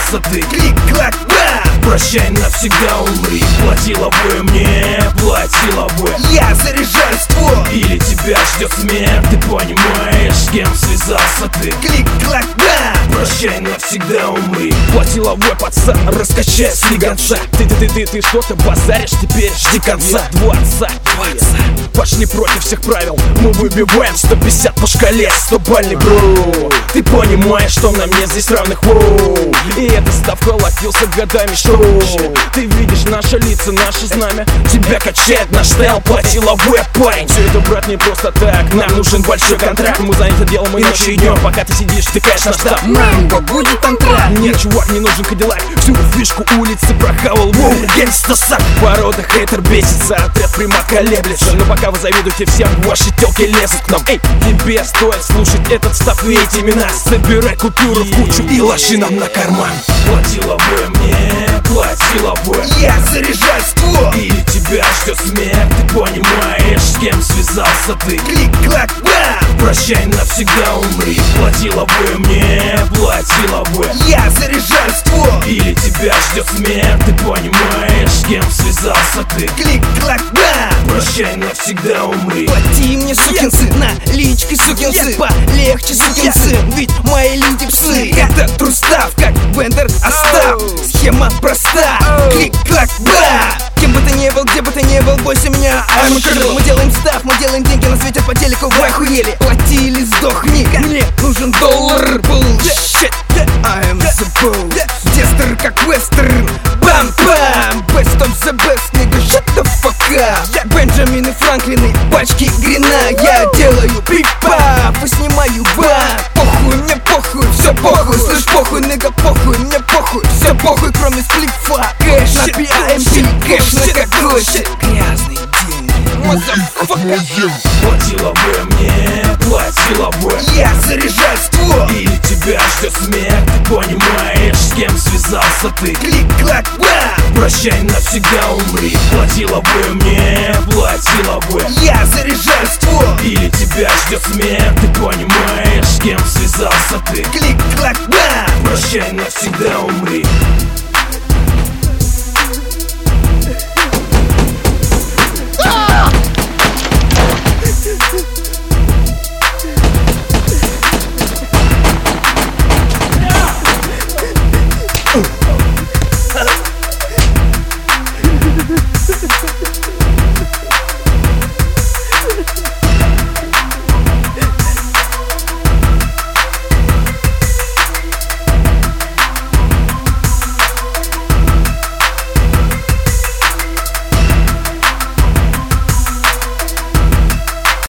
связался ты. Клик-клак, бам! Прощай, навсегда умри. Платила бы мне, платила бы. Я заряжаю ствол. Или тебя ждет смерть, ты понимаешь, с кем связался ты. Клик-клак, бам! Прощай, навсегда умри. Платила бы, пацан, раскачай слегонца. Ты что-то базаришь, теперь жди конца. Два отца пошли против всех правил. Мы выбиваем 150 по шкале, 100-бальный бро. Ты понимаешь, что на мне здесь равных, воу. И эта ставка латился годами, шоу. Ты видишь наши лица, наше знамя. Тебя качает наш стайл, платила бы, парень. Все это, брат, не просто так. Нам нужен большой контракт. Мы заняты делом и ночью и днем. Пока ты сидишь, втыкаешь наш штаб. Мамбо, будет антракт. Нет, чувак, не нужен кадиллак. Всю фишку улицы прохавал, воу, гангста-сак. Порода хейтер бесится, отряд прямо колеблется. Но пока вы завидуете всем, ваши телки лезут к нам. Эй, тебе стоит слушать этот став и эти имена. Собирай купюры в кучу и ложи нам на карман. Платила бы мне, платила бы. Я заряжаю ствол. Или тебя ждет смерть, ты понимаешь, с кем связался ты. Клик-клак, бам! Прощай, навсегда умри. Платила бы мне, платила бы. Я заряжаю ствол. Или тебя ждет смерть, ты понимаешь, с кем связался ты. Клик-клак, бам! Прощай, навсегда умри. Плати мне, сукин сын, наличкой, сукин сын. Полегче, сукин сын, ведь мои люди псы. Это трустав, как Бендер, Остап. Схема проста, клик-клак, бам! Кем бы ты ни был, где бы ты ни был, бойся меня, I'm a criminal. Мы делаем став, мы делаем деньги на свете по телеку. Вы охуели, плати или сдохни. Мне нужен доллар, bullshit, I'm the boss. Дестер как вестерн, бам-бам. Best of the best, nigga, shut the fuck up. Бенджамины, Франклины, пачки грина. Я делаю пип-пап и снимаю бам. Похуй, мне похуй, все похуй. Слышь, похуй, нигга, похуй, мне похуй. Все похуй, кроме сплифа. Кэш на PIMP, кэш на какой-то грязный день. Платила бы мне, платила бы. Я заряжаю ствол. Или тебя ждет смерть, ты понимаешь, с кем связался ты. Клик-клак, бам! Прощай, навсегда умри. Платила бы мне, платила бы. Я заряжаю ствол. Или тебя ждет смерть, ты понимаешь, с кем связался ты. Клик-клак, бам! Прощай, навсегда умри.